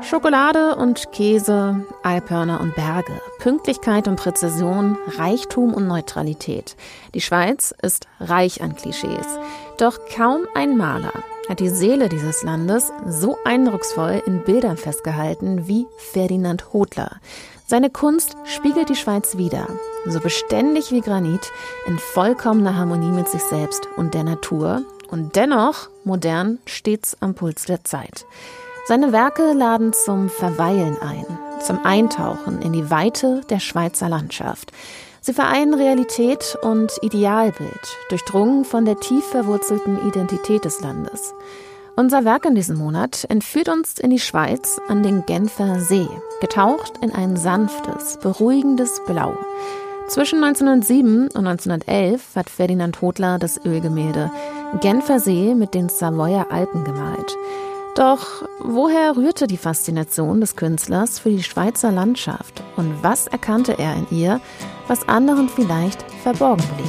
Schokolade und Käse, Alphörner und Berge, Pünktlichkeit und Präzision, Reichtum und Neutralität. Die Schweiz ist reich an Klischees. Doch kaum ein Maler hat die Seele dieses Landes so eindrucksvoll in Bildern festgehalten wie Ferdinand Hodler. Seine Kunst spiegelt die Schweiz wider, so beständig wie Granit, in vollkommener Harmonie mit sich selbst und der Natur und dennoch modern, stets am Puls der Zeit. Seine Werke laden zum Verweilen ein, zum Eintauchen in die Weite der Schweizer Landschaft. Sie vereinen Realität und Idealbild, durchdrungen von der tief verwurzelten Identität des Landes. Unser Werk in diesem Monat entführt uns in die Schweiz an den Genfer See, getaucht in ein sanftes, beruhigendes Blau. Zwischen 1907 und 1911 hat Ferdinand Hodler das Ölgemälde Genfer See mit den Savoyer Alpen gemalt. Doch woher rührte die Faszination des Künstlers für die Schweizer Landschaft und was erkannte er in ihr, was anderen vielleicht verborgen blieb?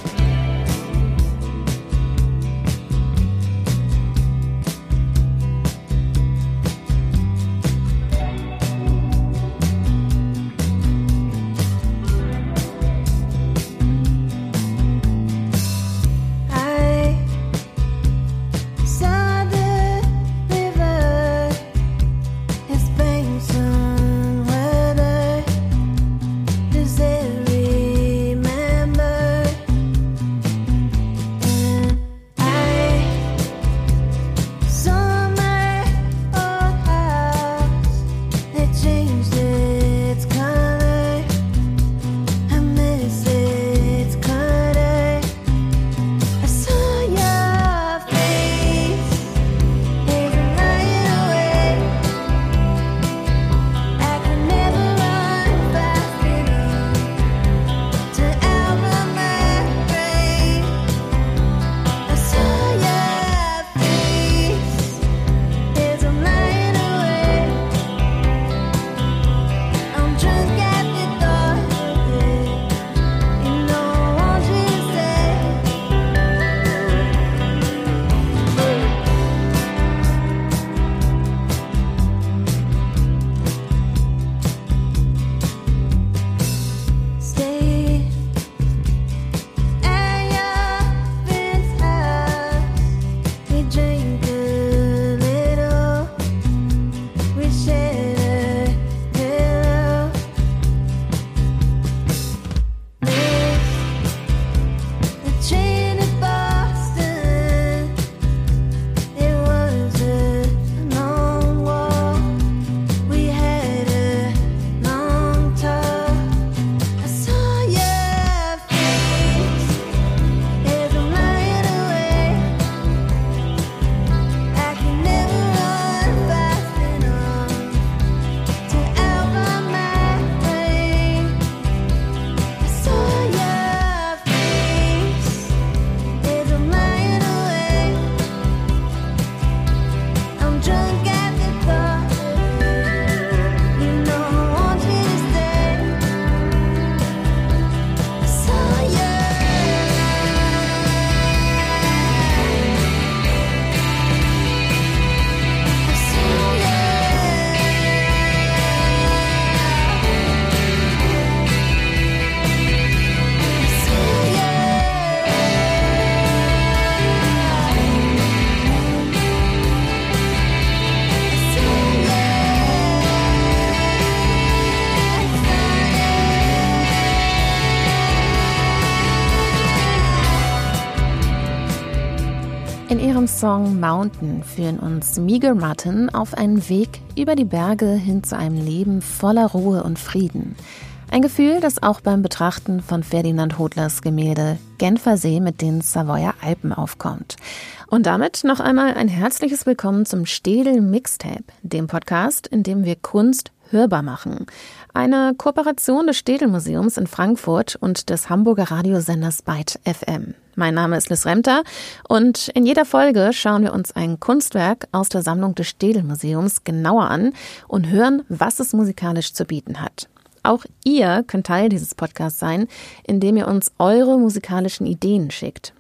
In ihrem Song Mountain führen uns Meager Martin auf einen Weg über die Berge hin zu einem Leben voller Ruhe und Frieden. Ein Gefühl, das auch beim Betrachten von Ferdinand Hodlers Gemälde Genfer See mit den Savoyer Alpen aufkommt. Und damit noch einmal ein herzliches Willkommen zum Städel Mixtape, dem Podcast, in dem wir Kunst hörbar machen. Eine Kooperation des Städel-Museums in Frankfurt und des Hamburger Radiosenders Byte FM. Mein Name ist Liz Remter und in jeder Folge schauen wir uns ein Kunstwerk aus der Sammlung des Städel-Museums genauer an und hören, was es musikalisch zu bieten hat. Auch ihr könnt Teil dieses Podcasts sein, indem ihr uns eure musikalischen Ideen schickt.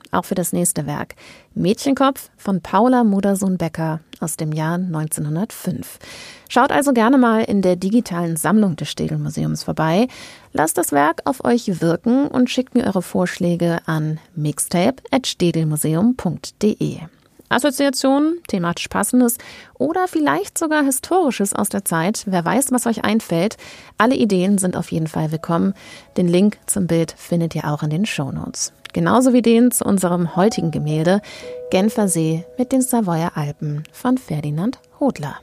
auch für das nächste Werk. Mädchenkopf von Paula Modersohn-Becker aus dem Jahr 1905. Schaut also gerne mal in der digitalen Sammlung des Städel-Museums vorbei. Lasst das Werk auf euch wirken und schickt mir eure Vorschläge an mixtape@städelmuseum.de. Assoziationen, thematisch Passendes oder vielleicht sogar Historisches aus der Zeit. Wer weiß, was euch einfällt. Alle Ideen sind auf jeden Fall willkommen. Den Link zum Bild findet ihr auch in den Shownotes. Genauso wie den zu unserem heutigen Gemälde Genfer See mit den Savoyer Alpen von Ferdinand Hodler.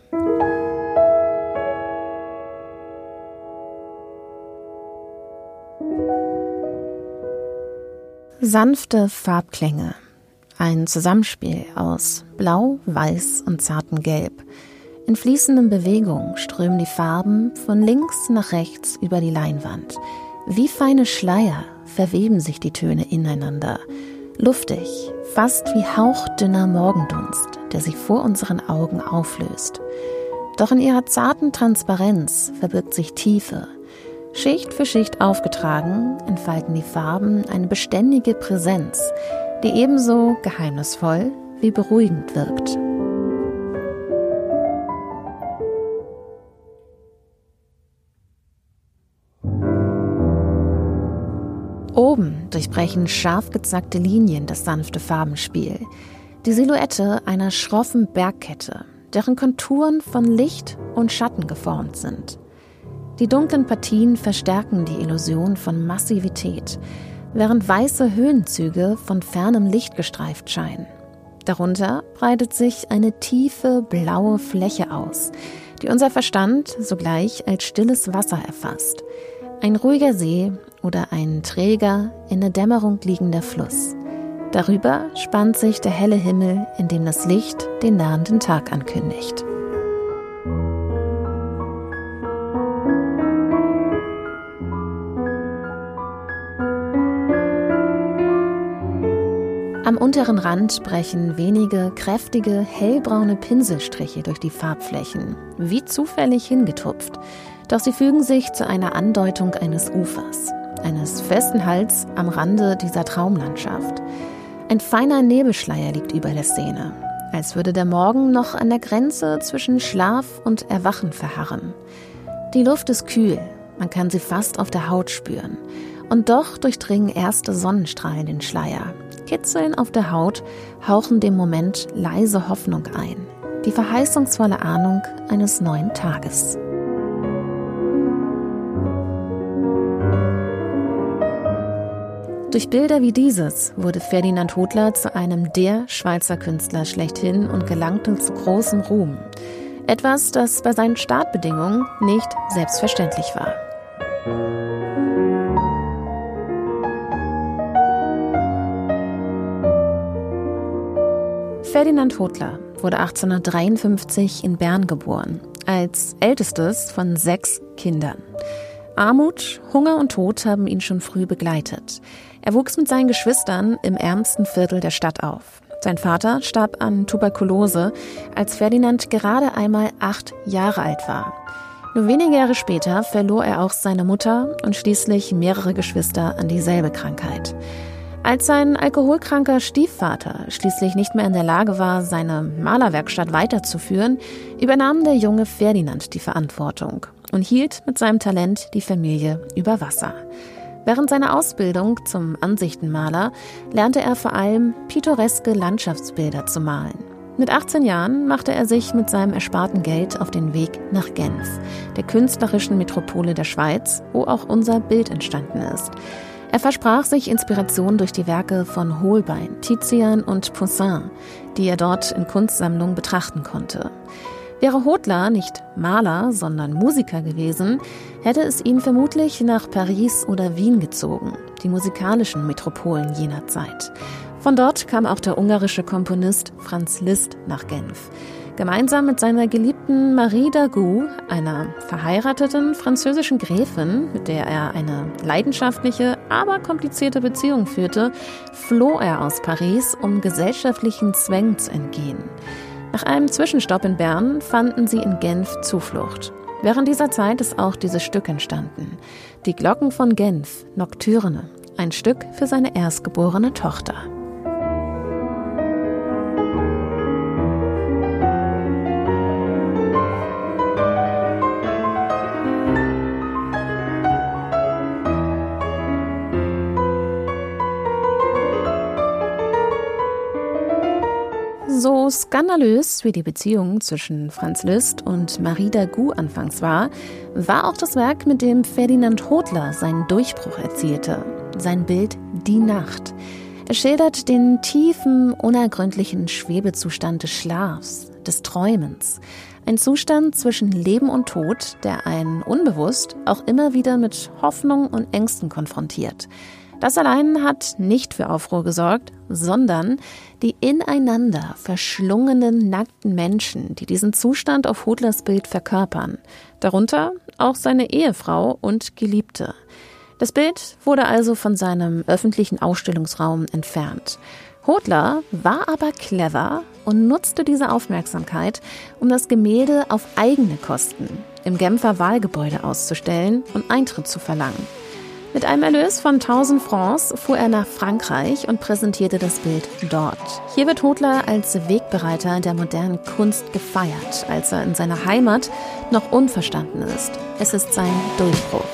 Sanfte Farbklänge. Ein Zusammenspiel aus Blau, Weiß und zartem Gelb. In fließenden Bewegungen strömen die Farben von links nach rechts über die Leinwand. Wie feine Schleier verweben sich die Töne ineinander. Luftig, fast wie hauchdünner Morgendunst, der sich vor unseren Augen auflöst. Doch in ihrer zarten Transparenz verbirgt sich Tiefe. Schicht für Schicht aufgetragen, entfalten die Farben eine beständige Präsenz, die ebenso geheimnisvoll wie beruhigend wirkt. Oben durchbrechen scharf gezackte Linien das sanfte Farbenspiel. Die Silhouette einer schroffen Bergkette, deren Konturen von Licht und Schatten geformt sind. Die dunklen Partien verstärken die Illusion von Massivität, während weiße Höhenzüge von fernem Licht gestreift scheinen. Darunter breitet sich eine tiefe, blaue Fläche aus, die unser Verstand sogleich als stilles Wasser erfasst. Ein ruhiger See oder ein träger, in der Dämmerung liegender Fluss. Darüber spannt sich der helle Himmel, in dem das Licht den nahenden Tag ankündigt. Am unteren Rand brechen wenige kräftige, hellbraune Pinselstriche durch die Farbflächen, wie zufällig hingetupft. Doch sie fügen sich zu einer Andeutung eines Ufers, eines festen Halts am Rande dieser Traumlandschaft. Ein feiner Nebelschleier liegt über der Szene, als würde der Morgen noch an der Grenze zwischen Schlaf und Erwachen verharren. Die Luft ist kühl, man kann sie fast auf der Haut spüren. Und doch durchdringen erste Sonnenstrahlen den Schleier. Kitzeln auf der Haut hauchen dem Moment leise Hoffnung ein. Die verheißungsvolle Ahnung eines neuen Tages. Durch Bilder wie dieses wurde Ferdinand Hodler zu einem der Schweizer Künstler schlechthin und gelangte zu großem Ruhm. Etwas, das bei seinen Startbedingungen nicht selbstverständlich war. Ferdinand Hodler wurde 1853 in Bern geboren, als ältestes von 6 Kindern. Armut, Hunger und Tod haben ihn schon früh begleitet. Er wuchs mit seinen Geschwistern im ärmsten Viertel der Stadt auf. Sein Vater starb an Tuberkulose, als Ferdinand gerade einmal 8 Jahre alt war. Nur wenige Jahre später verlor er auch seine Mutter und schließlich mehrere Geschwister an dieselbe Krankheit. Als sein alkoholkranker Stiefvater schließlich nicht mehr in der Lage war, seine Malerwerkstatt weiterzuführen, übernahm der junge Ferdinand die Verantwortung und hielt mit seinem Talent die Familie über Wasser. Während seiner Ausbildung zum Ansichtenmaler lernte er vor allem pittoreske Landschaftsbilder zu malen. Mit 18 Jahren machte er sich mit seinem ersparten Geld auf den Weg nach Genf, der künstlerischen Metropole der Schweiz, wo auch unser Bild entstanden ist. Er versprach sich Inspiration durch die Werke von Holbein, Tizian und Poussin, die er dort in Kunstsammlungen betrachten konnte. Wäre Hodler nicht Maler, sondern Musiker gewesen, hätte es ihn vermutlich nach Paris oder Wien gezogen, die musikalischen Metropolen jener Zeit. Von dort kam auch der ungarische Komponist Franz Liszt nach Genf. Gemeinsam mit seiner geliebten Marie Dagout, einer verheirateten französischen Gräfin, mit der er eine leidenschaftliche, aber komplizierte Beziehung führte, floh er aus Paris, um gesellschaftlichen Zwängen zu entgehen. Nach einem Zwischenstopp in Bern fanden sie in Genf Zuflucht. Während dieser Zeit ist auch dieses Stück entstanden. Die Glocken von Genf, Nocturne, ein Stück für seine erstgeborene Tochter. skandalös wie die Beziehung zwischen Franz Liszt und Marie Dagout anfangs war auch das Werk, mit dem Ferdinand Hodler seinen Durchbruch erzielte. Sein Bild Die Nacht. Er schildert den tiefen, unergründlichen Schwebezustand des Schlafs, des Träumens. Ein Zustand zwischen Leben und Tod, der einen unbewusst auch immer wieder mit Hoffnung und Ängsten konfrontiert. Das allein hat nicht für Aufruhr gesorgt, sondern die ineinander verschlungenen, nackten Menschen, die diesen Zustand auf Hodlers Bild verkörpern. Darunter auch seine Ehefrau und Geliebte. Das Bild wurde also von seinem öffentlichen Ausstellungsraum entfernt. Hodler war aber clever und nutzte diese Aufmerksamkeit, um das Gemälde auf eigene Kosten im Genfer Wahlgebäude auszustellen und Eintritt zu verlangen. Mit einem Erlös von 1000 Francs fuhr er nach Frankreich und präsentierte das Bild dort. Hier wird Hodler als Wegbereiter der modernen Kunst gefeiert, als er in seiner Heimat noch unverstanden ist. Es ist sein Durchbruch.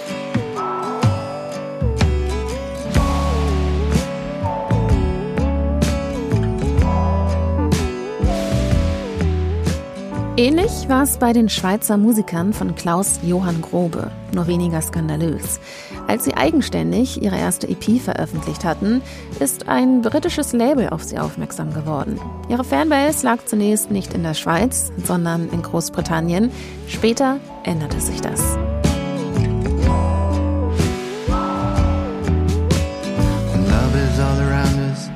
Ähnlich war es bei den Schweizer Musikern von Klaus Johann Grobe, nur weniger skandalös. Als sie eigenständig ihre erste EP veröffentlicht hatten, ist ein britisches Label auf sie aufmerksam geworden. Ihre Fanbase lag zunächst nicht in der Schweiz, sondern in Großbritannien. Später änderte sich das. Love is all around us.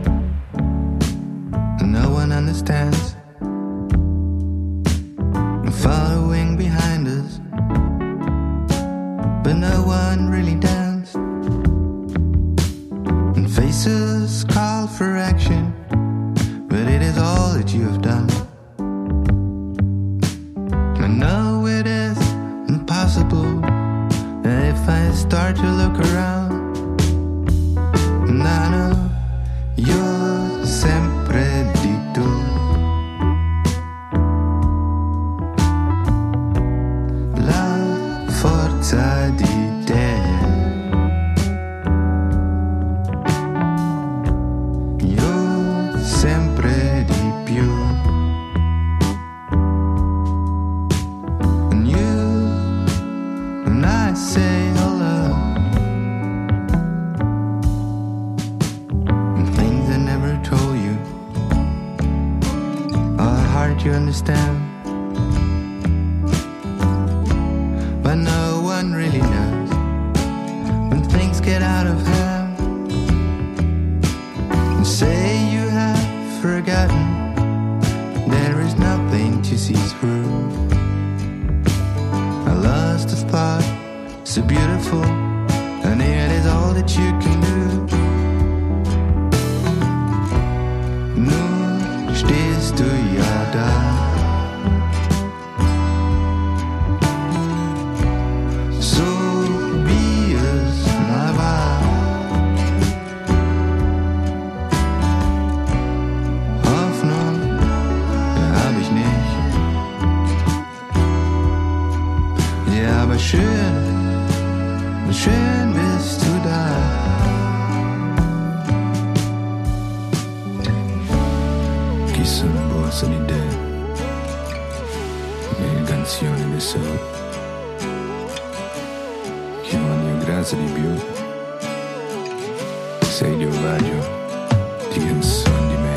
No one understands. Following behind us, but no one really danced. And faces call for action, but it is all that you have done. I know it is impossible, and if I start to look around, and I know you're sempre di tu. Forza di te, io sempre di più. And you, and I say hello, and things I never told you are hard to understand. But no one really knows when things get out of hand. And say you have forgotten, there is nothing to see through. I lost a thought, so beautiful, and it is all that you can do. Nun stehst du ja da. Schön bist du da. Chissà una borsa di idee, le canzoni di sole, che voglio grazia di più, sei il ovaggio di canzoni di me.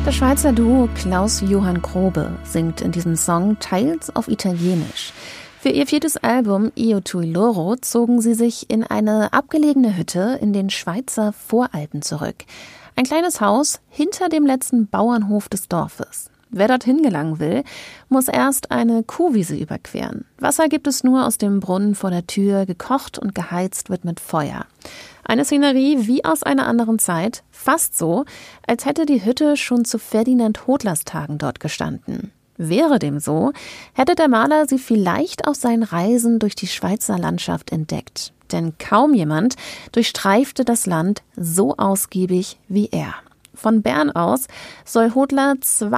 Das Schweizer Duo Klaus-Johann Grobe singt in diesem Song teils auf Italienisch. Für ihr 4. Album Io Tui Loro zogen sie sich in eine abgelegene Hütte in den Schweizer Voralpen zurück. Ein kleines Haus hinter dem letzten Bauernhof des Dorfes. Wer dorthin gelangen will, muss erst eine Kuhwiese überqueren. Wasser gibt es nur aus dem Brunnen vor der Tür, gekocht und geheizt wird mit Feuer. Eine Szenerie wie aus einer anderen Zeit, fast so, als hätte die Hütte schon zu Ferdinand Hodlers Tagen dort gestanden. Wäre dem so, hätte der Maler sie vielleicht auf seinen Reisen durch die Schweizer Landschaft entdeckt. Denn kaum jemand durchstreifte das Land so ausgiebig wie er. Von Bern aus soll Hodler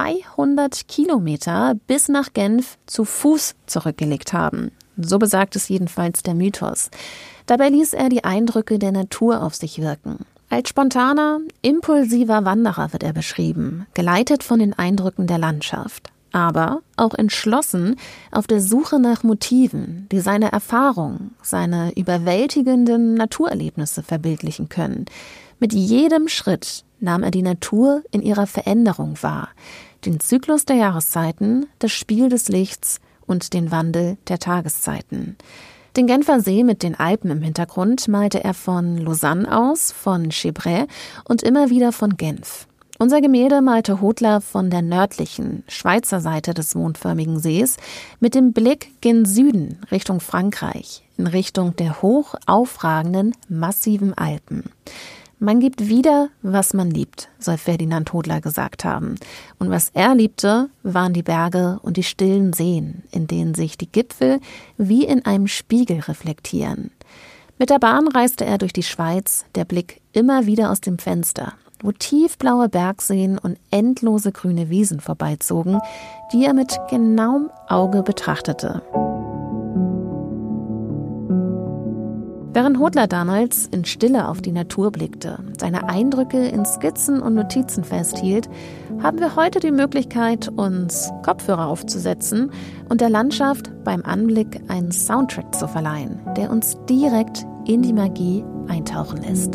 200 Kilometer bis nach Genf zu Fuß zurückgelegt haben. So besagt es jedenfalls der Mythos. Dabei ließ er die Eindrücke der Natur auf sich wirken. Als spontaner, impulsiver Wanderer wird er beschrieben, geleitet von den Eindrücken der Landschaft. Aber auch entschlossen auf der Suche nach Motiven, die seine Erfahrung, seine überwältigenden Naturerlebnisse verbildlichen können. Mit jedem Schritt nahm er die Natur in ihrer Veränderung wahr, den Zyklus der Jahreszeiten, das Spiel des Lichts und den Wandel der Tageszeiten. Den Genfer See mit den Alpen im Hintergrund malte er von Lausanne aus, von Chebret und immer wieder von Genf. Unser Gemälde malte Hodler von der nördlichen, Schweizer Seite des mondförmigen Sees mit dem Blick gen Süden, Richtung Frankreich, in Richtung der hoch aufragenden, massiven Alpen. Man gibt wieder, was man liebt, soll Ferdinand Hodler gesagt haben. Und was er liebte, waren die Berge und die stillen Seen, in denen sich die Gipfel wie in einem Spiegel reflektieren. Mit der Bahn reiste er durch die Schweiz, der Blick immer wieder aus dem Fenster, wo tiefblaue Bergseen und endlose grüne Wiesen vorbeizogen, die er mit genauem Auge betrachtete. Während Hodler damals in Stille auf die Natur blickte, seine Eindrücke in Skizzen und Notizen festhielt, haben wir heute die Möglichkeit, uns Kopfhörer aufzusetzen und der Landschaft beim Anblick einen Soundtrack zu verleihen, der uns direkt in die Magie eintauchen lässt.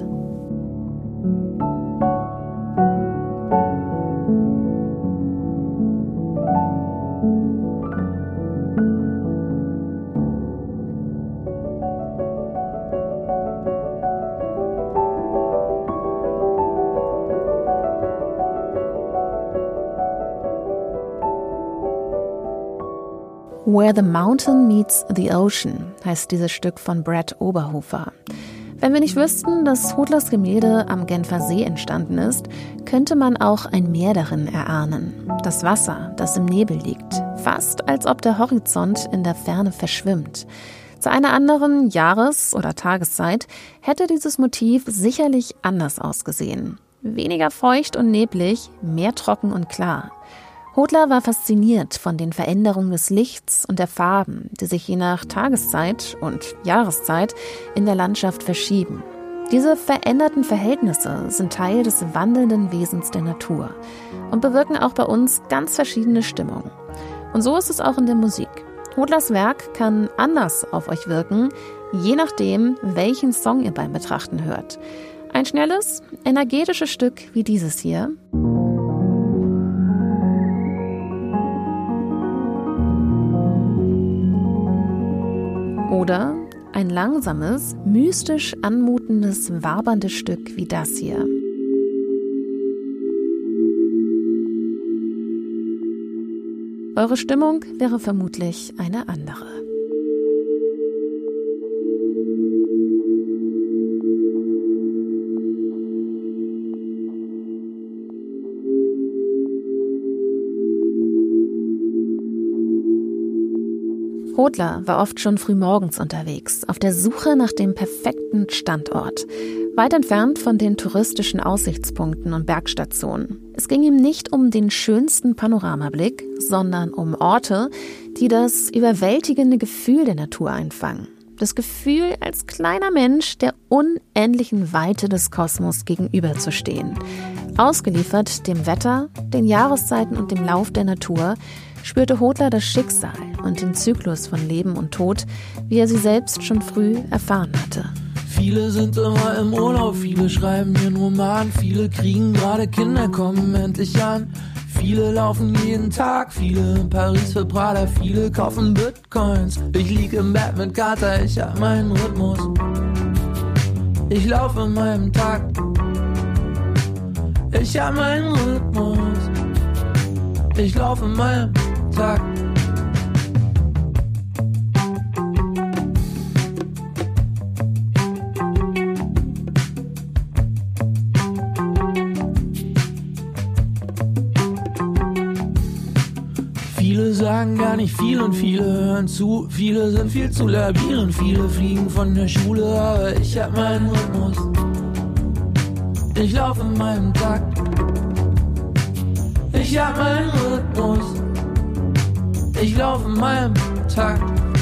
Where the Mountain Meets the Ocean heißt dieses Stück von Brad Oberhofer. Wenn wir nicht wüssten, dass Hodlers Gemälde am Genfer See entstanden ist, könnte man auch ein Meer darin erahnen. Das Wasser, das im Nebel liegt, fast als ob der Horizont in der Ferne verschwimmt. Zu einer anderen Jahres- oder Tageszeit hätte dieses Motiv sicherlich anders ausgesehen. Weniger feucht und neblig, mehr trocken und klar. Hodler war fasziniert von den Veränderungen des Lichts und der Farben, die sich je nach Tageszeit und Jahreszeit in der Landschaft verschieben. Diese veränderten Verhältnisse sind Teil des wandelnden Wesens der Natur und bewirken auch bei uns ganz verschiedene Stimmungen. Und so ist es auch in der Musik. Hodlers Werk kann anders auf euch wirken, je nachdem, welchen Song ihr beim Betrachten hört. Ein schnelles, energetisches Stück wie dieses hier. Oder ein langsames, mystisch anmutendes, waberndes Stück wie das hier. Eure Stimmung wäre vermutlich eine andere. Hodler war oft schon frühmorgens unterwegs, auf der Suche nach dem perfekten Standort, weit entfernt von den touristischen Aussichtspunkten und Bergstationen. Es ging ihm nicht um den schönsten Panoramablick, sondern um Orte, die das überwältigende Gefühl der Natur einfangen. Das Gefühl, als kleiner Mensch der unendlichen Weite des Kosmos gegenüberzustehen. Ausgeliefert dem Wetter, den Jahreszeiten und dem Lauf der Natur, spürte Hodler das Schicksal und den Zyklus von Leben und Tod, wie er sie selbst schon früh erfahren hatte. Viele sind immer im Urlaub, viele schreiben ihren Roman, viele kriegen gerade Kinder, kommen endlich an. Viele laufen jeden Tag, viele in Paris für Prada, viele kaufen Bitcoins. Ich lieg im Bett mit Kater, ich hab meinen Rhythmus. Ich laufe in meinem Takt. Ich hab meinen Rhythmus. Ich laufe in meinem Takt. Viele sagen gar nicht viel und viele hören zu. Viele sind viel zu labil und viele fliegen von der Schule. Aber ich hab meinen Rhythmus. Ich laufe in meinem Takt. Ich hab meinen Rhythmus. Ich laufe in meinem Takt.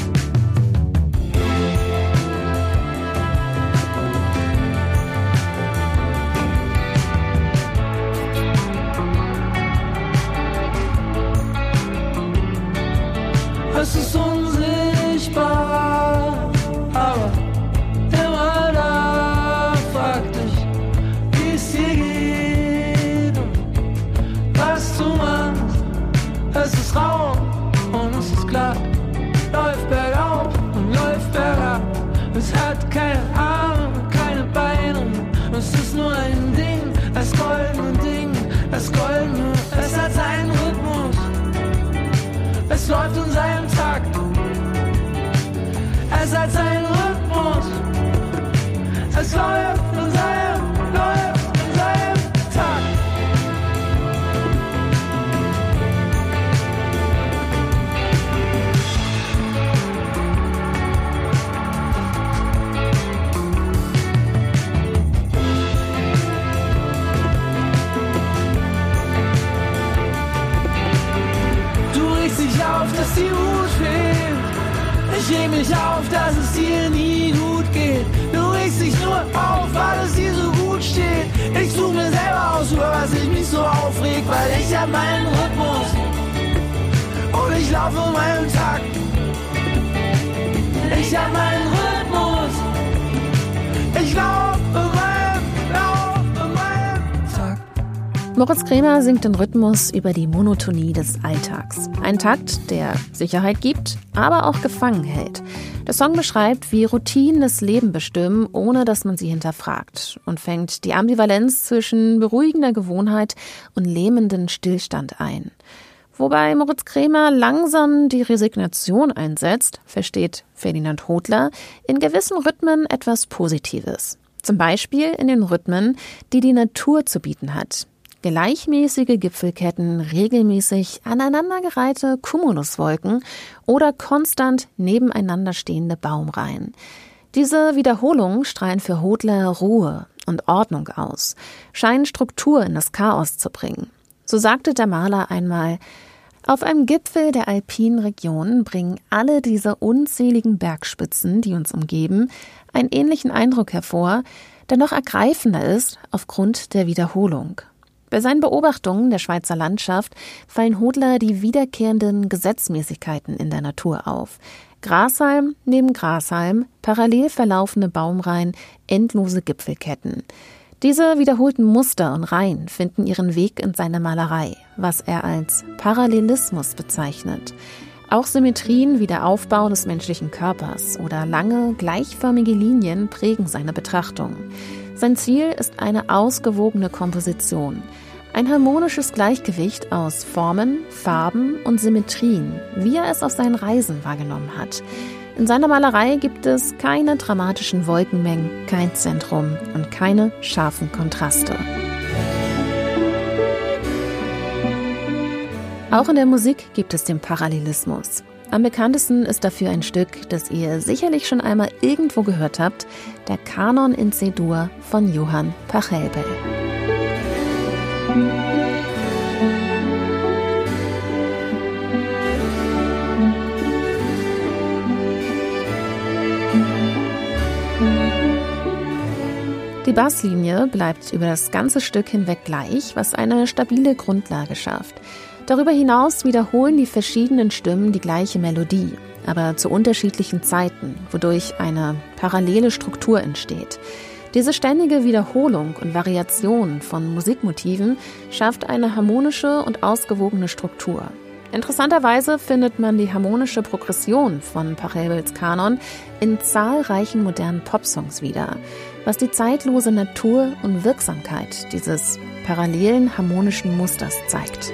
Es ist unsichtbar, aber immer da. Frag dich, wie es dir geht und was du machst. Es ist Raum und es ist glatt, läuft bergauf und läuft bergab. Es hat keine Arme, keine Beine, es ist nur ein Ding, das goldene Ding, das goldene. Es hat seinen Rhythmus. Es läuft in seinem Takt. Es hat seinen Rhythmus. Es läuft in seinem Takt. Auf, dass die Wut fehlt. Ich reg mich auf, dass es dir nie gut geht. Du regst dich nur auf, weil es dir so gut steht. Ich such mir selber aus, über was ich mich so aufreg, weil ich hab meinen Rhythmus und ich laufe in meinem Takt. Ich hab meinen Rhythmus. Ich laufe in meinem Takt. Moritz Cremer singt den Rhythmus über die Monotonie des Alltags. Ein Takt, der Sicherheit gibt, aber auch gefangen hält. Der Song beschreibt, wie Routinen das Leben bestimmen, ohne dass man sie hinterfragt, und fängt die Ambivalenz zwischen beruhigender Gewohnheit und lähmenden Stillstand ein. Wobei Moritz Cremer langsam die Resignation einsetzt, versteht Ferdinand Hodler in gewissen Rhythmen etwas Positives. Zum Beispiel in den Rhythmen, die die Natur zu bieten hat. Gleichmäßige Gipfelketten, regelmäßig aneinandergereihte Cumuluswolken oder konstant nebeneinander stehende Baumreihen. Diese Wiederholungen strahlen für Hodler Ruhe und Ordnung aus, scheinen Struktur in das Chaos zu bringen. So sagte der Maler einmal: Auf einem Gipfel der alpinen Region bringen alle diese unzähligen Bergspitzen, die uns umgeben, einen ähnlichen Eindruck hervor, der noch ergreifender ist aufgrund der Wiederholung. Bei seinen Beobachtungen der Schweizer Landschaft fallen Hodler die wiederkehrenden Gesetzmäßigkeiten in der Natur auf. Grashalm neben Grashalm, parallel verlaufende Baumreihen, endlose Gipfelketten. Diese wiederholten Muster und Reihen finden ihren Weg in seine Malerei, was er als Parallelismus bezeichnet. Auch Symmetrien wie der Aufbau des menschlichen Körpers oder lange, gleichförmige Linien prägen seine Betrachtung. Sein Ziel ist eine ausgewogene Komposition, ein harmonisches Gleichgewicht aus Formen, Farben und Symmetrien, wie er es auf seinen Reisen wahrgenommen hat. In seiner Malerei gibt es keine dramatischen Wolkenmengen, kein Zentrum und keine scharfen Kontraste. Auch in der Musik gibt es den Parallelismus. Am bekanntesten ist dafür ein Stück, das ihr sicherlich schon einmal irgendwo gehört habt, der Kanon in C-Dur von Johann Pachelbel. Die Basslinie bleibt über das ganze Stück hinweg gleich, was eine stabile Grundlage schafft. Darüber hinaus wiederholen die verschiedenen Stimmen die gleiche Melodie. aber zu unterschiedlichen Zeiten, wodurch eine parallele Struktur entsteht. Diese ständige Wiederholung und Variation von Musikmotiven schafft eine harmonische und ausgewogene Struktur. Interessanterweise findet man die harmonische Progression von Pachelbels Kanon in zahlreichen modernen Popsongs wieder, was die zeitlose Natur und Wirksamkeit dieses parallelen harmonischen Musters zeigt.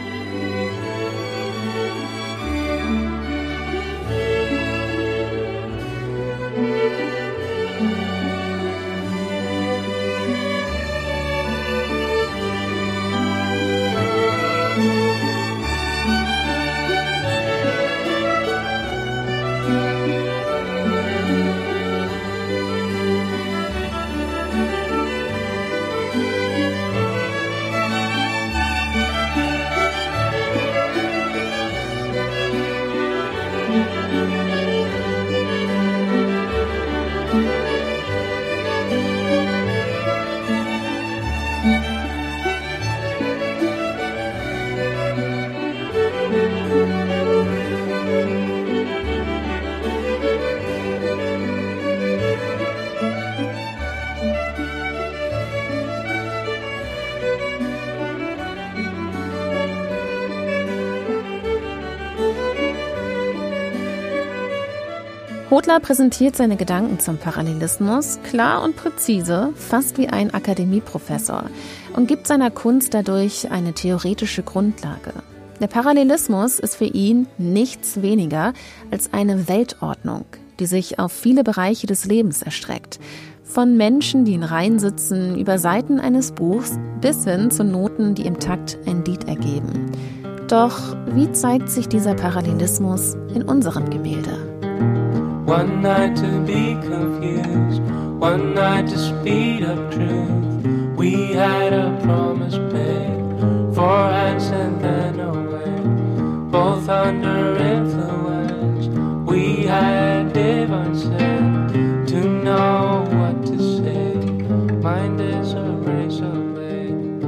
Hodler präsentiert seine Gedanken zum Parallelismus klar und präzise, fast wie ein Akademieprofessor, und gibt seiner Kunst dadurch eine theoretische Grundlage. Der Parallelismus ist für ihn nichts weniger als eine Weltordnung, die sich auf viele Bereiche des Lebens erstreckt. Von Menschen, die in Reihen sitzen, über Seiten eines Buchs bis hin zu Noten, die im Takt ein Lied ergeben. Doch wie zeigt sich dieser Parallelismus in unserem Gemälde? One night to be confused, one night to speed up truth. We had a promise made, 4 hands and then away. Both under influence, we had divine sense to know what to say. Mind is a razor blade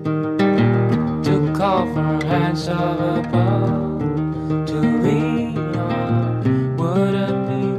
to call for hands of above, to lean on. Would it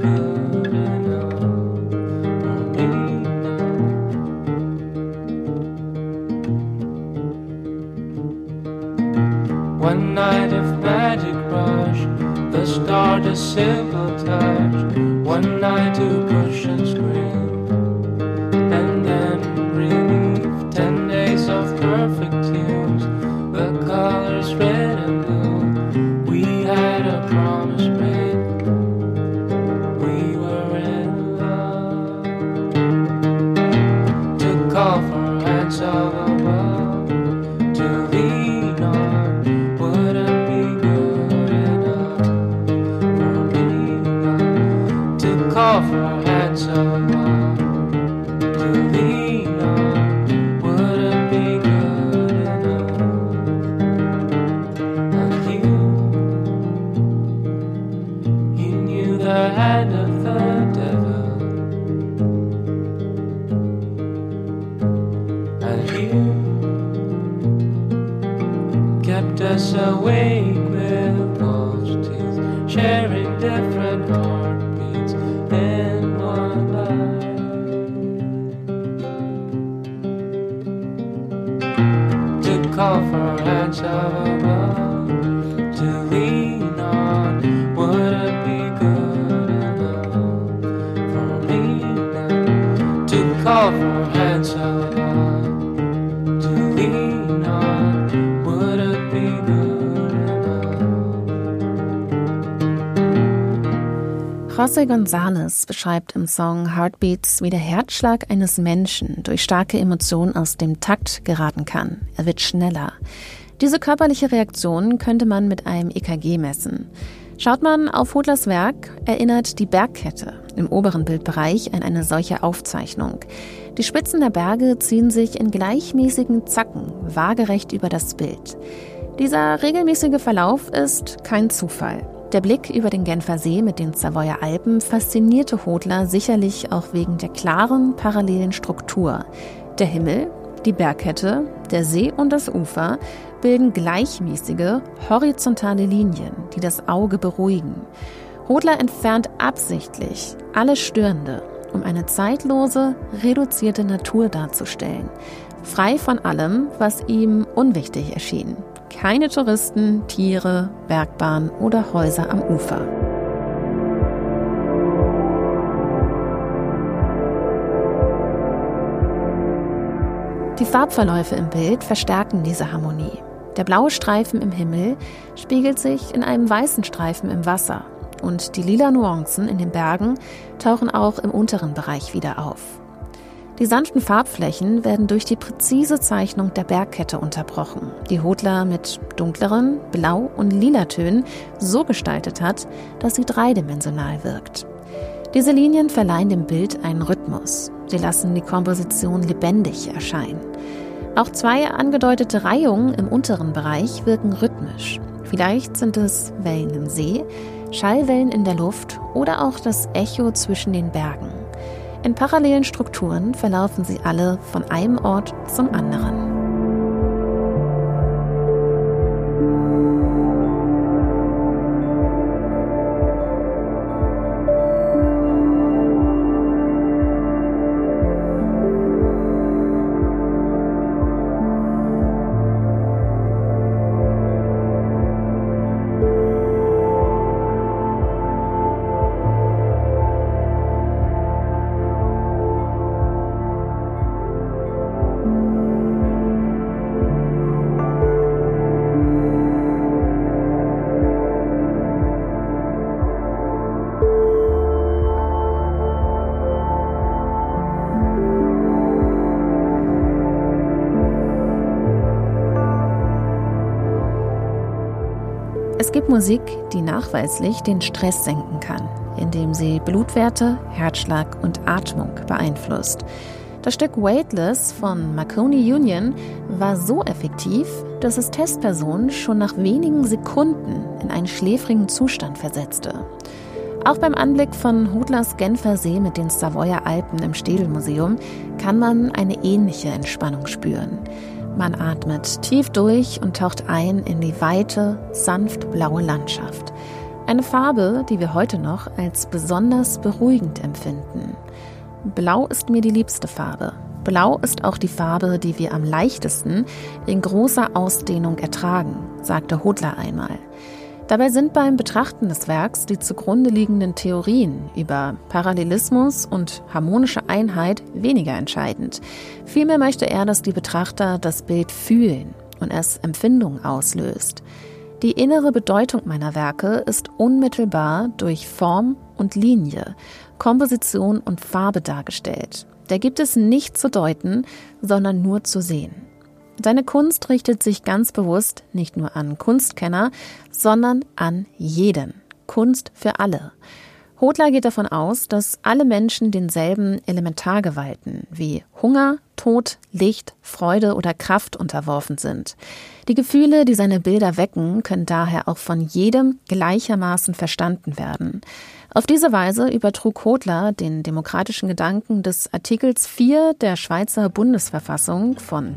one night of magic rush, the start a simple touch. One night to push and scream, and then relief. 10 days of perfect tunes, the colors red and blue. We had a promise made, we were in love. To call for hands of above, to lean on. Call for hands of love to lean on. Would it be good enough? And you knew the hand of the devil, and you kept us awake with false teeth, sharing different heartbeats in one life. To call for hands of above, to lean on. Would it be good enough for me now? To call for hands of above, to lean on. Would it be good enough? José González beschreibt im Song Heartbeats, wie der Herzschlag eines Menschen durch starke Emotionen aus dem Takt geraten kann. Er wird schneller. Diese körperliche Reaktion könnte man mit einem EKG messen. Schaut man auf Hodlers Werk, erinnert die Bergkette im oberen Bildbereich an eine solche Aufzeichnung. Die Spitzen der Berge ziehen sich in gleichmäßigen Zacken waagerecht über das Bild. Dieser regelmäßige Verlauf ist kein Zufall. Der Blick über den Genfer See mit den Savoyer Alpen faszinierte Hodler sicherlich auch wegen der klaren, parallelen Struktur. Der Himmel, die Bergkette, der See und das Ufer bilden gleichmäßige, horizontale Linien, die das Auge beruhigen. Hodler entfernt absichtlich alles Störende, um eine zeitlose, reduzierte Natur darzustellen. Frei von allem, was ihm unwichtig erschien. Keine Touristen, Tiere, Bergbahn oder Häuser am Ufer. Die Farbverläufe im Bild verstärken diese Harmonie. Der blaue Streifen im Himmel spiegelt sich in einem weißen Streifen im Wasser und die lila Nuancen in den Bergen tauchen auch im unteren Bereich wieder auf. Die sanften Farbflächen werden durch die präzise Zeichnung der Bergkette unterbrochen, die Hodler mit dunkleren Blau- und Lilatönen so gestaltet hat, dass sie dreidimensional wirkt. Diese Linien verleihen dem Bild einen Rhythmus. Sie lassen die Komposition lebendig erscheinen. Auch 2 angedeutete Reihungen im unteren Bereich wirken rhythmisch. Vielleicht sind es Wellen im See, Schallwellen in der Luft oder auch das Echo zwischen den Bergen. In parallelen Strukturen verlaufen sie alle von einem Ort zum anderen. Es gibt Musik, die nachweislich den Stress senken kann, indem sie Blutwerte, Herzschlag und Atmung beeinflusst. Das Stück Weightless von Marconi Union war so effektiv, dass es Testpersonen schon nach wenigen Sekunden in einen schläfrigen Zustand versetzte. Auch beim Anblick von Hodlers Genfer See mit den Savoyer Alpen im Städelmuseum kann man eine ähnliche Entspannung spüren. Man atmet tief durch und taucht ein in die weite, sanft blaue Landschaft. Eine Farbe, die wir heute noch als besonders beruhigend empfinden. Blau ist mir die liebste Farbe. Blau ist auch die Farbe, die wir am leichtesten in großer Ausdehnung ertragen, sagte Hodler einmal. Dabei sind beim Betrachten des Werks die zugrunde liegenden Theorien über Parallelismus und harmonische Einheit weniger entscheidend. Vielmehr möchte er, dass die Betrachter das Bild fühlen und es Empfindungen auslöst. Die innere Bedeutung meiner Werke ist unmittelbar durch Form und Linie, Komposition und Farbe dargestellt. Da gibt es nicht zu deuten, sondern nur zu sehen. Seine Kunst richtet sich ganz bewusst nicht nur an Kunstkenner, sondern an jeden. Kunst für alle. Hodler geht davon aus, dass alle Menschen denselben Elementargewalten wie Hunger, Tod, Licht, Freude oder Kraft unterworfen sind. Die Gefühle, die seine Bilder wecken, können daher auch von jedem gleichermaßen verstanden werden. Auf diese Weise übertrug Hodler den demokratischen Gedanken des Artikels 4 der Schweizer Bundesverfassung von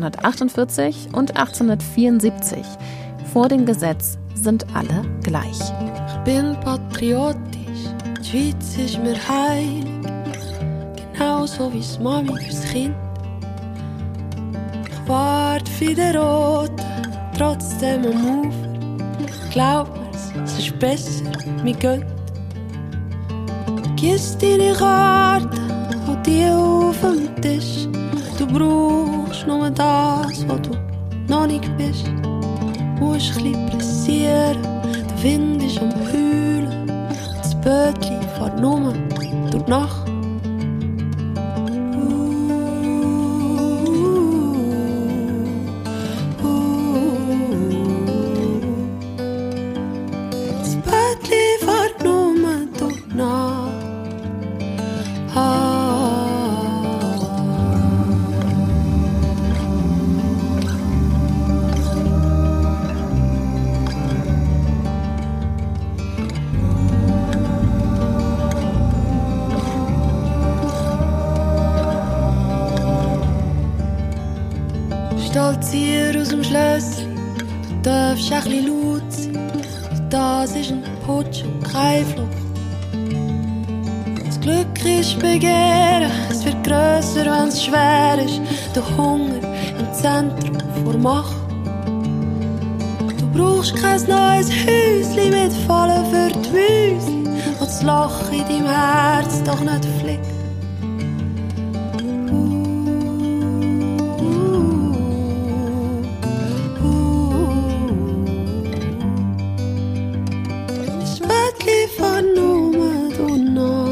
1848 und 1874. Vor dem Gesetz sind alle gleich. Ich bin patriotisch, die Schweiz ist mir heilig, genauso wie das Mami fürs Kind. Ich warte für den Roten, trotzdem am Ufer. Glaub mir's, es ist besser, mir gönnt. Gieß deine Karten und die auf dem Tisch. Du brauchst nur das, was du noch nicht bist. Musst ein bisschen pressieren, der Wind ist am Heulen. Das Bötchen fährt nur durch die Nacht. Das Bötchen fährt nur durch die Nacht. Stolzier aus dem Schlösschen, du darfst ein bisschen laut sein, das ist ein Putsch und keine Flucht. Das Glück ist Begehren, es wird grösser, wenn es schwer ist. Der Hunger im Zentrum vor Macht. Du brauchst kein neues Häuschen mit Fallen für die Müsli, wo das Loch in deinem Herz doch nicht fliegt. Das Bettli vernommen du noch.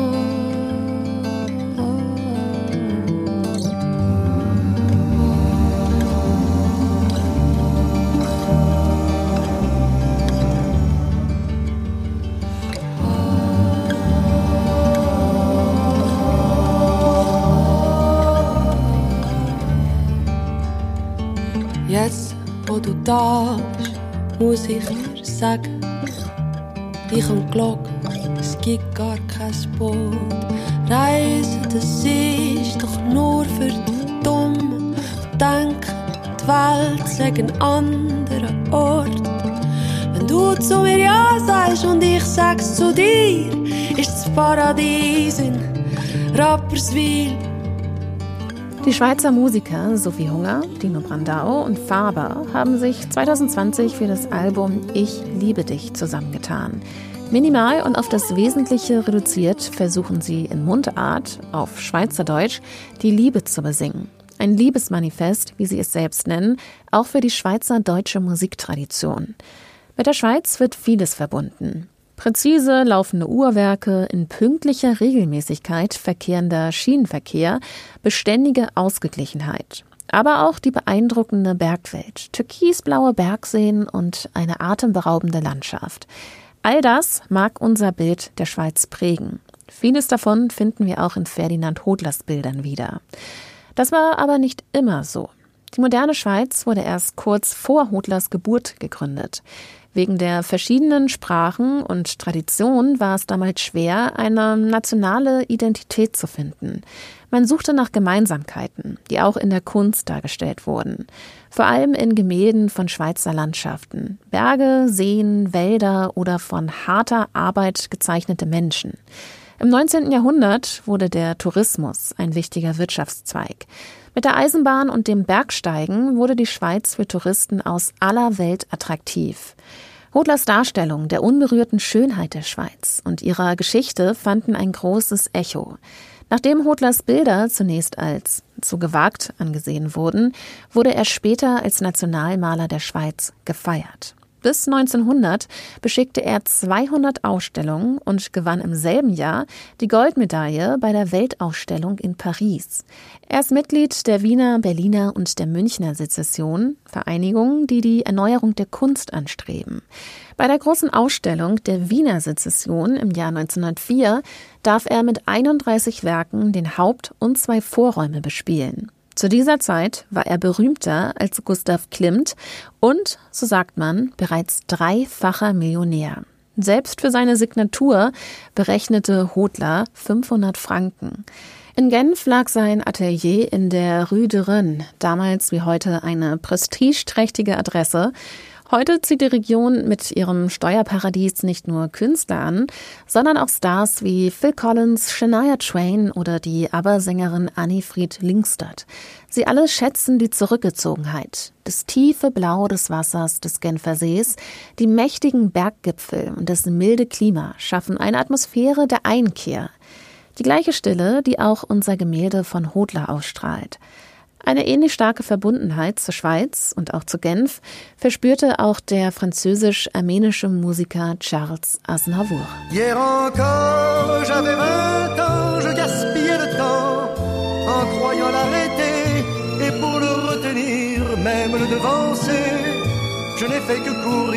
Jetzt, wo du da bist, muss ich dir sagen, ich und Glock, es gibt gar kein Boot. Reisen, das ist doch nur für die Dummen. Denken, die Welt sei ein anderer Ort. Wenn du zu mir Ja sagst und ich sag's zu dir, ist das Paradies in Rapperswil. Die Schweizer Musiker Sophie Hunger, Dino Brandau und Faber haben sich 2020 für das Album Ich liebe dich zusammengetan. Minimal und auf das Wesentliche reduziert versuchen sie in Mundart, auf Schweizerdeutsch, die Liebe zu besingen. Ein Liebesmanifest, wie sie es selbst nennen, auch für die schweizerdeutsche Musiktradition. Mit der Schweiz wird vieles verbunden. Präzise laufende Uhrwerke, in pünktlicher Regelmäßigkeit verkehrender Schienenverkehr, beständige Ausgeglichenheit. Aber auch die beeindruckende Bergwelt, türkisblaue Bergseen und eine atemberaubende Landschaft. All das mag unser Bild der Schweiz prägen. Vieles davon finden wir auch in Ferdinand Hodlers Bildern wieder. Das war aber nicht immer so. Die moderne Schweiz wurde erst kurz vor Hodlers Geburt gegründet. Wegen der verschiedenen Sprachen und Traditionen war es damals schwer, eine nationale Identität zu finden. Man suchte nach Gemeinsamkeiten, die auch in der Kunst dargestellt wurden. Vor allem in Gemälden von Schweizer Landschaften. Berge, Seen, Wälder oder von harter Arbeit gezeichnete Menschen. Im 19. Jahrhundert wurde der Tourismus ein wichtiger Wirtschaftszweig. Mit der Eisenbahn und dem Bergsteigen wurde die Schweiz für Touristen aus aller Welt attraktiv. Hodlers Darstellung der unberührten Schönheit der Schweiz und ihrer Geschichte fanden ein großes Echo. Nachdem Hodlers Bilder zunächst als zu gewagt angesehen wurden, wurde er später als Nationalmaler der Schweiz gefeiert. Bis 1900 beschickte er 200 Ausstellungen und gewann im selben Jahr die Goldmedaille bei der Weltausstellung in Paris. Er ist Mitglied der Wiener, Berliner und der Münchner Sezession, Vereinigungen, die die Erneuerung der Kunst anstreben. Bei der großen Ausstellung der Wiener Sezession im Jahr 1904 darf er mit 31 Werken den Haupt- und 2 Vorräume bespielen. Zu dieser Zeit war er berühmter als Gustav Klimt und, so sagt man, bereits 3-facher Millionär. Selbst für seine Signatur berechnete Hodler 500 Franken. In Genf lag sein Atelier in der Rue de Rennes, damals wie heute eine prestigeträchtige Adresse. Heute zieht die Region mit ihrem Steuerparadies nicht nur Künstler an, sondern auch Stars wie Phil Collins, Shania Twain oder die ABBA-Sängerin Annifried Lyngstad. Sie alle schätzen die Zurückgezogenheit, das tiefe Blau des Wassers des Genfer Sees, die mächtigen Berggipfel und das milde Klima schaffen eine Atmosphäre der Einkehr. Die gleiche Stille, die auch unser Gemälde von Hodler ausstrahlt. Eine ähnlich starke Verbundenheit zur Schweiz und auch zu Genf verspürte auch der französisch-armenische Musiker Charles Aznavour. Hier encore, j'avais 20 ans, je gaspillais le temps en croyant l'arrêter et pour le retenir, même le devancer. Je n'ai fait que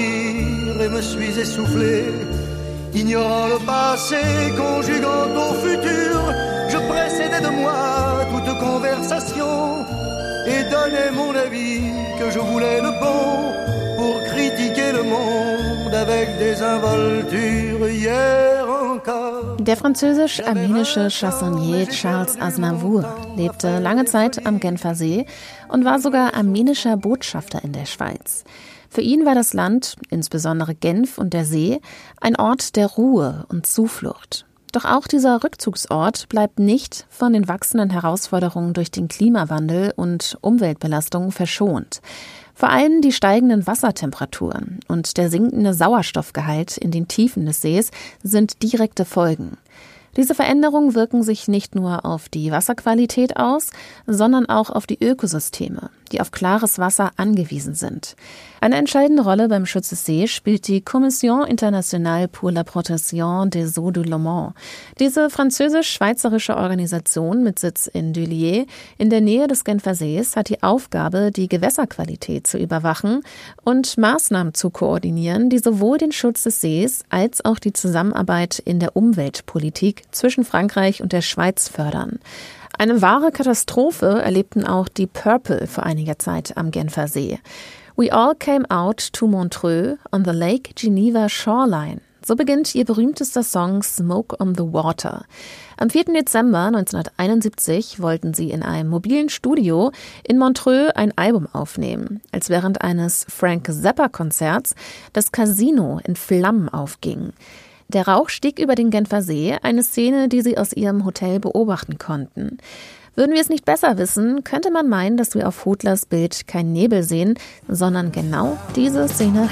courir et me suis essoufflé, ignorant le passé, conjuguant au futur. Je précédais de moi toute conversation et donnais mon avis que je voulais le bon pour critiquer le monde avec des involtures hier encore. Der französisch-armenische Chansonnier Charles Aznavour lebte lange Zeit am Genfer See und war sogar armenischer Botschafter in der Schweiz. Für ihn war das Land, insbesondere Genf und der See, ein Ort der Ruhe und Zuflucht. Doch auch dieser Rückzugsort bleibt nicht von den wachsenden Herausforderungen durch den Klimawandel und Umweltbelastungen verschont. Vor allem die steigenden Wassertemperaturen und der sinkende Sauerstoffgehalt in den Tiefen des Sees sind direkte Folgen. Diese Veränderungen wirken sich nicht nur auf die Wasserqualität aus, sondern auch auf die Ökosysteme, die auf klares Wasser angewiesen sind. Eine entscheidende Rolle beim Schutz des Sees spielt die Commission Internationale pour la Protection des Eaux de l'Oman. Diese französisch-schweizerische Organisation mit Sitz in Dullier in der Nähe des Genfer Sees hat die Aufgabe, die Gewässerqualität zu überwachen und Maßnahmen zu koordinieren, die sowohl den Schutz des Sees als auch die Zusammenarbeit in der Umweltpolitik zwischen Frankreich und der Schweiz fördern. Eine wahre Katastrophe erlebten auch die Purple vor einiger Zeit am Genfer See. We all came out to Montreux on the Lake Geneva Shoreline. So beginnt ihr berühmtester Song Smoke on the Water. Am 4. Dezember 1971 wollten sie in einem mobilen Studio in Montreux ein Album aufnehmen, als während eines Frank Zappa-Konzerts das Casino in Flammen aufging. Der Rauch stieg über den Genfer See, eine Szene, die sie aus ihrem Hotel beobachten konnten. Würden wir es nicht besser wissen, könnte man meinen, dass wir auf Hodlers Bild keinen Nebel sehen, sondern genau diese Szenerie.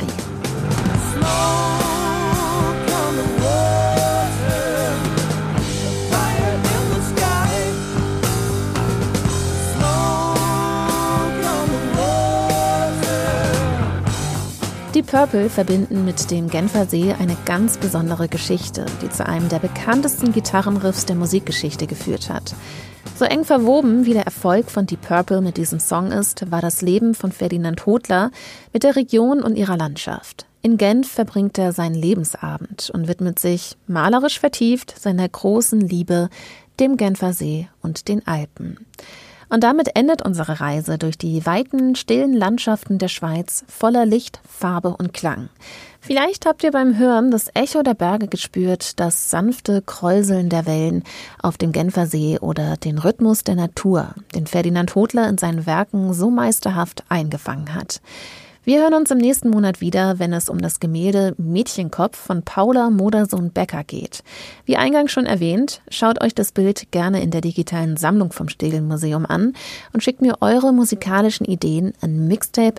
Die Purple verbinden mit dem Genfer See eine ganz besondere Geschichte, die zu einem der bekanntesten Gitarrenriffs der Musikgeschichte geführt hat. So eng verwoben wie der Erfolg von Deep Purple mit diesem Song ist, war das Leben von Ferdinand Hodler mit der Region und ihrer Landschaft. In Genf verbringt er seinen Lebensabend und widmet sich, malerisch vertieft, seiner großen Liebe, dem Genfer See und den Alpen. Und damit endet unsere Reise durch die weiten, stillen Landschaften der Schweiz voller Licht, Farbe und Klang. Vielleicht habt ihr beim Hören das Echo der Berge gespürt, das sanfte Kräuseln der Wellen auf dem Genfer See oder den Rhythmus der Natur, den Ferdinand Hodler in seinen Werken so meisterhaft eingefangen hat. Wir hören uns im nächsten Monat wieder, wenn es um das Gemälde Mädchenkopf von Paula Modersohn-Becker geht. Wie eingangs schon erwähnt, schaut euch das Bild gerne in der digitalen Sammlung vom Städelmuseum an und schickt mir eure musikalischen Ideen an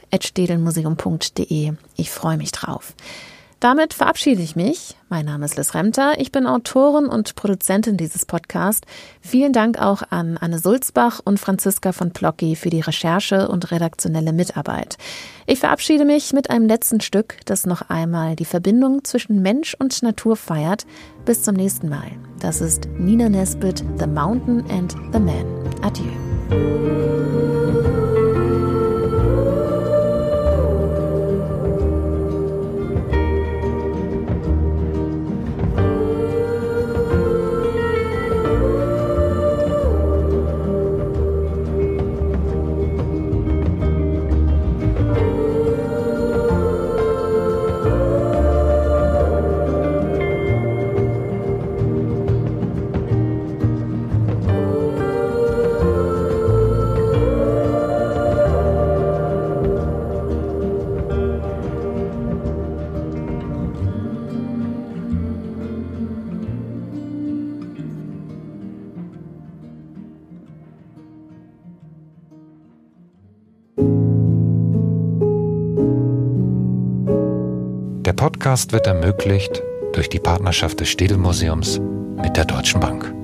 mixtape@städelmuseum.de. Ich freue mich drauf. Damit verabschiede ich mich. Mein Name ist Liz Remter. Ich bin Autorin und Produzentin dieses Podcasts. Vielen Dank auch an Anne Sulzbach und Franziska von Plocki für die Recherche und redaktionelle Mitarbeit. Ich verabschiede mich mit einem letzten Stück, das noch einmal die Verbindung zwischen Mensch und Natur feiert. Bis zum nächsten Mal. Das ist Nina Nesbitt, The Mountain and the Man. Adieu. Der Podcast wird ermöglicht durch die Partnerschaft des Städelmuseums mit der Deutschen Bank.